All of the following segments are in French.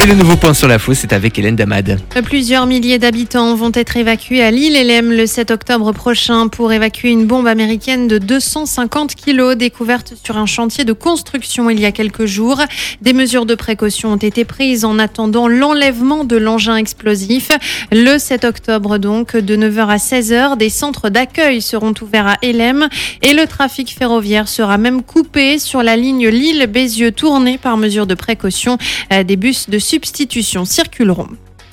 Et le nouveau point sur l'info, c'est avec Hélène Damad. Plusieurs milliers d'habitants vont être évacués à l'île-et-Lem le 7 octobre prochain pour évacuer une bombe américaine de 250 kilos découverte sur un chantier de construction il y a quelques jours. Des mesures de précaution ont été prises en attendant l'enlèvement de l'engin explosif. Le 7 octobre donc, de 9h à 16h, des centres d'accueil seront ouverts à Hélène et le trafic ferroviaire sera même coupé sur la ligne Lille-Bézieux tournée par mesure de précaution. Des bus de substitution circuleront.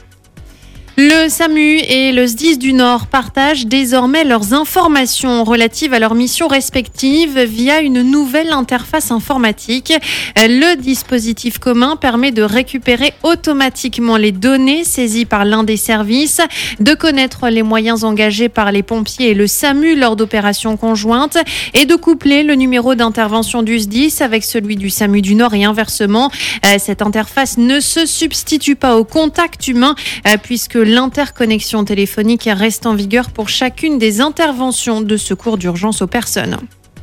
Le SAMU et le SDIS du Nord partagent désormais leurs informations relatives à leurs missions respectives via une nouvelle interface informatique. Le dispositif commun permet de récupérer automatiquement les données saisies par l'un des services, de connaître les moyens engagés par les pompiers et le SAMU lors d'opérations conjointes et de coupler le numéro d'intervention du SDIS avec celui du SAMU du Nord et inversement. Cette interface ne se substitue pas au contact humain puisque l'interconnexion téléphonique reste en vigueur pour chacune des interventions de secours d'urgence aux personnes.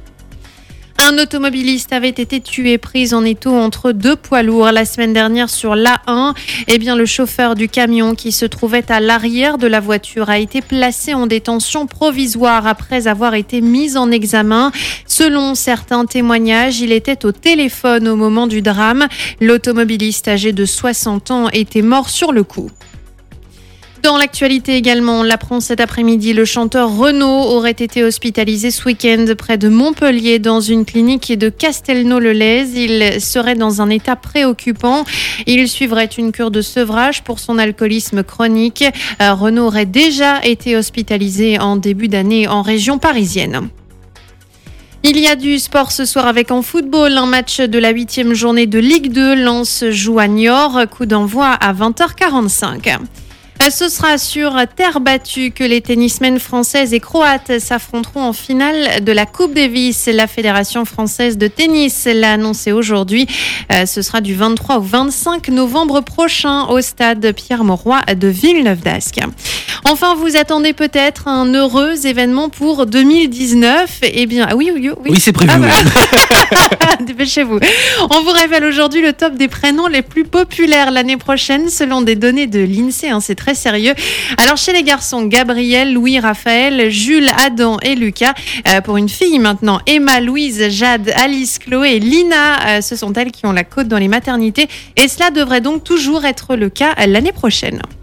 Un automobiliste avait été tué pris en étau entre deux poids lourds la semaine dernière sur l'A1. Le chauffeur du camion qui se trouvait à l'arrière de la voiture a été placé en détention provisoire après avoir été mis en examen. Selon certains témoignages, il était au téléphone au moment du drame. L'automobiliste âgé de 60 ans était mort sur le coup. Dans l'actualité également, on l'apprend cet après-midi, le chanteur Renaud aurait été hospitalisé ce week-end près de Montpellier dans une clinique de Castelnau-le-Lez. Il serait dans un état préoccupant. Il suivrait une cure de sevrage pour son alcoolisme chronique. Renaud aurait déjà été hospitalisé en début d'année en région parisienne. Il y a du sport ce soir avec en football un match de la 8e journée de Ligue 2. Lens joue à Niort, coup d'envoi à 20h45. Ce sera sur terre battue que les tennismen françaises et croates s'affronteront en finale de la Coupe Davis. La Fédération française de tennis l'a annoncé aujourd'hui. Ce sera du 23 au 25 novembre prochain au stade Pierre-Mauroy de Villeneuve-d'Ascq. Enfin, vous attendez peut-être un heureux événement pour 2019. Oui, c'est prévu. Dépêchez-vous. On vous révèle aujourd'hui le top des prénoms les plus populaires l'année prochaine selon des données de l'INSEE. C'est très sérieux. Alors, chez les garçons, Gabriel, Louis, Raphaël, Jules, Adam et Lucas. Pour une fille maintenant, Emma, Louise, Jade, Alice, Chloé et Lina. Ce sont elles qui ont la cote dans les maternités. Et cela devrait donc toujours être le cas l'année prochaine.